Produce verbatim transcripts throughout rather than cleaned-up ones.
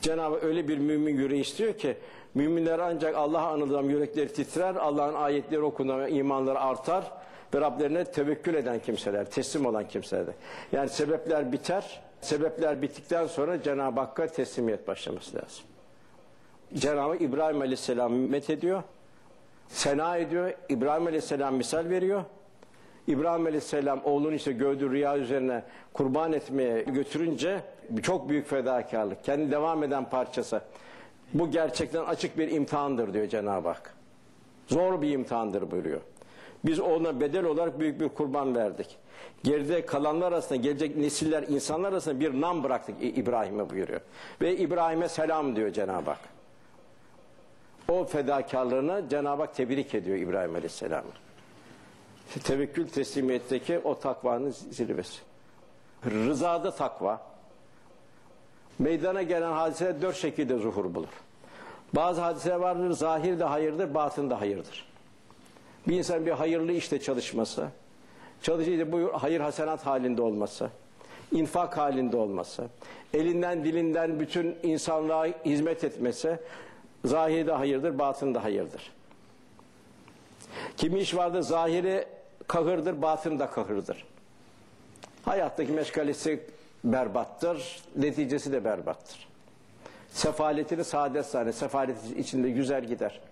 Cenab-ı Hak öyle bir mümin yüreği istiyor ki, müminler ancak Allah'a anıldığı zaman yürekleri titrer, Allah'ın ayetleri okunduğunda imanları artar ve Rablerine tevekkül eden kimseler, teslim olan kimseler. Yani sebepler biter, sebepler bittikten sonra Cenab-ı Hakk'a teslimiyet başlaması lazım. Cenab-ı Hak İbrahim Aleyhisselam'ı methediyor, sena ediyor, İbrahim Aleyhisselam misal veriyor. İbrahim Aleyhisselam oğlunu işte gördüğü rüya üzerine kurban etmeye götürünce çok büyük fedakarlık, kendi devam eden parçası. Bu gerçekten açık bir imtihandır diyor Cenab-ı Hak. Zor bir imtihandır buyuruyor. Biz ona bedel olarak büyük bir kurban verdik. Geride kalanlar arasında, gelecek nesiller, insanlar arasında bir nam bıraktık İbrahim'e buyuruyor. Ve İbrahim'e selam diyor Cenab-ı Hak. O fedakarlığını Cenab-ı Hak tebrik ediyor İbrahim Aleyhisselam'ı. Tevekkül teslimiyetteki o takvanın zirvesi. Rızada takva. Meydana gelen hadiseler dört şekilde zuhur bulur. Bazı hadiseler vardır, zahir de hayırdır, batın da hayırdır. Bir insan bir hayırlı işte çalışması, çalışıyla bu hayır hasenat halinde olması, infak halinde olması, elinden dilinden bütün insanlığa hizmet etmesi, zahiri de hayırdır, batın da hayırdır. Kimi iş vardır, zahiri kahırdır, batın da kahırdır. Hayattaki meşgalesi berbattır, neticesi de berbattır. Sefaletini saadet zanneder, sefalet içinde yüzer gider.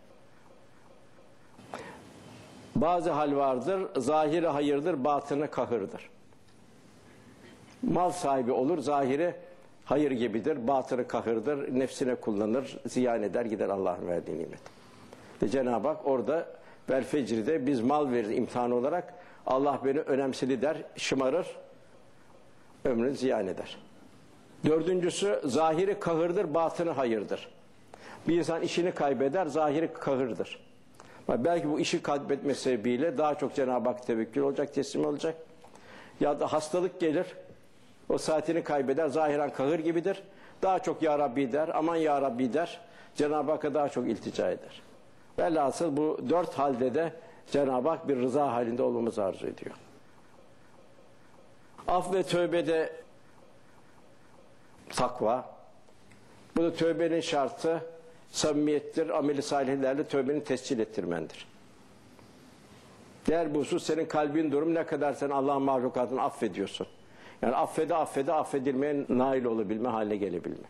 Bazı hal vardır, zahiri hayırdır, batını kahırdır. Mal sahibi olur, zahiri hayır gibidir, batını kahırdır, nefsine kullanır, ziyan eder gider Allah'ın verdiği nimet. Ve Cenab-ı Hak orada vel fecride biz mal veririz imtihan olarak, Allah beni önemsedi der, şımarır, ömrünü ziyan eder. Dördüncüsü zahiri kahırdır, batını hayırdır. Bir insan işini kaybeder, zahiri kahırdır. Belki bu işi kaybetme sebebiyle daha çok Cenab-ı Hak tevekkül olacak, teslim olacak. Ya da hastalık gelir, o saatini kaybeder, zahiren kahır gibidir. Daha çok Ya Rabbi der, aman Ya Rabbi der, Cenab-ı Hakk'a daha çok iltica eder. Velhasıl bu dört halde de Cenab-ı Hak bir rıza halinde olmamızı arzu ediyor. Af ve tövbede takva. Bu da tövbenin şartı samimiyettir, ameli salihlerle tövbeni tescil ettirmendir. Diğer bu husus senin kalbin durum ne kadar sen Allah'ın mahlukatını affediyorsun. Yani affede affede affedilmeye nail olabilme haline gelebilme.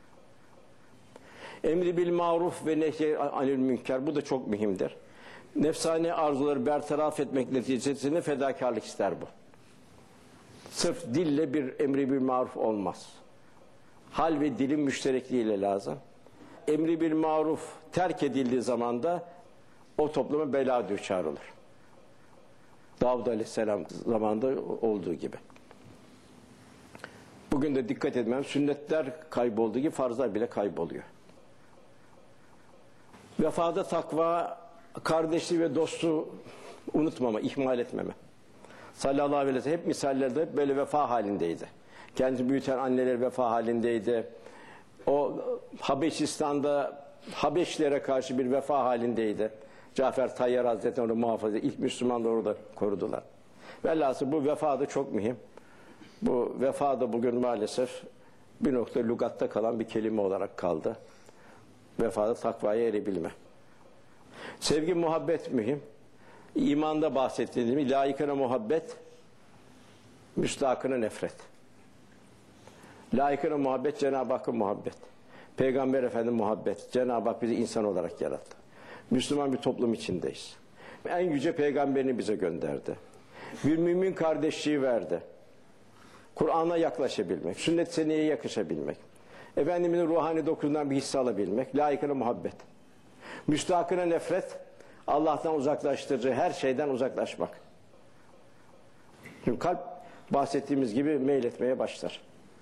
Emri bil maruf ve nehy anil münker, bu da çok mühimdir. Nefsani arzuları bertaraf etmek neticesinde fedakarlık ister bu. Sırf dille bir emri bil maruf olmaz. Hal ve dilin müşterekliğiyle lazım. Emri bil maruf terk edildiği zaman da o topluma bela düçar olur. Davud Aleyhisselam zamanında olduğu gibi. Bugün de dikkat etmem, sünnetler kaybolduğu gibi farzlar bile kayboluyor. Vefada takva, kardeşliği ve dostu unutmama, ihmal etmeme. Sallallahu aleyhi ve sellem hep misallerde böyle vefa halindeydi. Kendisi büyüten anneler vefa halindeydi. O Habeşistan'da Habeşlere karşı bir vefa halindeydi. Cafer Tayyar Hazretleri onu muhafaza, ilk Müslümanlar orada korudular. Velhasıl bu vefa da çok mühim. Bu vefa da bugün maalesef bir nokta lügatta kalan bir kelime olarak kaldı. Vefada takvaya erebilme. Sevgi, muhabbet mühim. İmanda bahsettiğim layıkına muhabbet, müstahakına nefret. Layıkına muhabbet, Cenab-ı Hakk'ın muhabbet. Peygamber Efendimiz muhabbet. Cenab-ı Hak bizi insan olarak yarattı. Müslüman bir toplum içindeyiz. En yüce peygamberini bize gönderdi. Bir mümin kardeşliği verdi. Kur'an'a yaklaşabilmek, sünnet seneye yakışabilmek. Efendimizin ruhani dokusundan bir hisse alabilmek, layıkına muhabbet. Müstahakına nefret, Allah'tan uzaklaştırıcı her şeyden uzaklaşmak. Şimdi kalp bahsettiğimiz gibi meyletmeye başlar.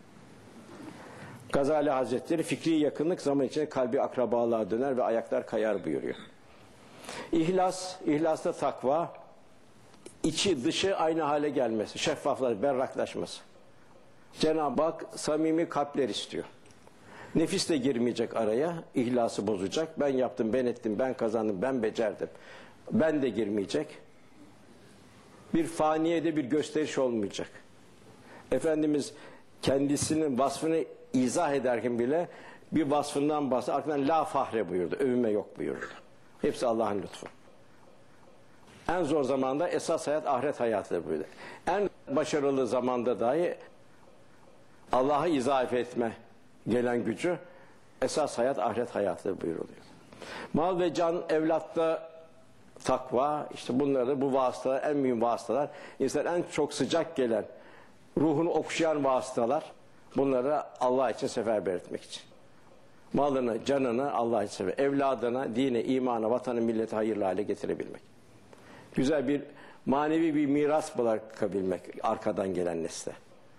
Gazali Hazretleri fikri yakınlık zaman içinde kalbi akrabalığa döner ve ayaklar kayar buyuruyor. İhlas, ihlasta takva, içi dışı aynı hale gelmesi, şeffaflar, berraklaşması. Cenab-ı Hak samimi kalpler istiyor. Nefis de girmeyecek araya, ihlası bozacak. Ben yaptım, ben ettim, ben kazandım, ben becerdim. Ben de girmeyecek. Bir faniyede bir gösteriş olmayacak. Efendimiz kendisinin vasfını izah ederken bile bir vasfından bahsetti. Arkadan la fahre buyurdu. Övünme yok buyurdu. Hepsi Allah'ın lütfu. En zor zamanda esas hayat ahiret hayatıdır buyurdu. En başarılı zamanda dahi Allah'a izafe etme gelen gücü esas hayat ahiret hayatıdır buyuruluyor. Mal ve can, evlatta takva, işte bunları, bu vasıtalar en mühim vasıtalar. İnsan en çok sıcak gelen, ruhunu okşayan vasıtalar. Bunları Allah için seferber etmek için. Malını, canını Allah için sefer. Evladına, dine, imana, vatanı, milleti hayırlı hale getirebilmek. Güzel bir, manevi bir miras bırakabilmek arkadan gelen nesle.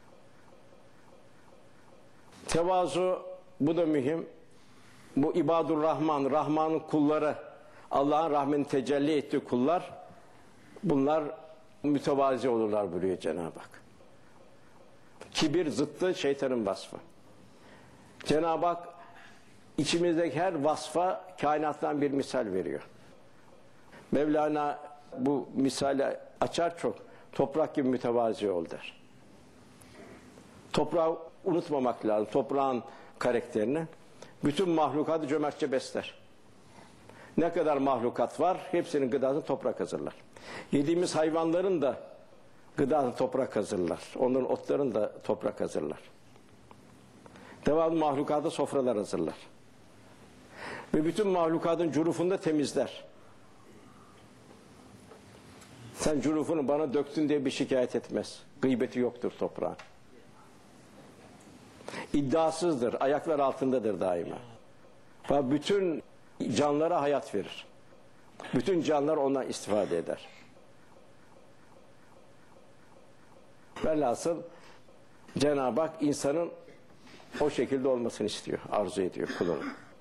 Tevazu, bu da mühim. Bu ibadur Rahman, Rahman'ın kulları, Allah'ın rahmetini tecelli ettiği kullar, bunlar mütevazi olurlar buyuruyor Cenab-ı Hak. Kibir zıttı şeytanın vasfı. Cenab-ı Hak içimizdeki her vasfa kainattan bir misal veriyor. Mevlana bu misali açar çok. Toprak gibi mütevazi ol der. Toprağı unutmamak lazım. Toprağın karakterini. Bütün mahlukatı cömertçe besler. Ne kadar mahlukat var, hepsinin gıdasını toprak hazırlar. Yediğimiz hayvanların da gıdasını toprak hazırlar. Onların otlarını da toprak hazırlar. Devamlı mahlukata sofralar hazırlar. Ve bütün mahlukatın curufunu da temizler. Sen curufunu bana döktün diye bir şikayet etmez. Gıybeti yoktur toprağın. İddiasızdır, ayaklar altındadır daima. Ve bütün canlara hayat verir. Bütün canlar ondan istifade eder. Velhasıl Cenab-ı Hak insanın o şekilde olmasını istiyor, arzu ediyor kulunun.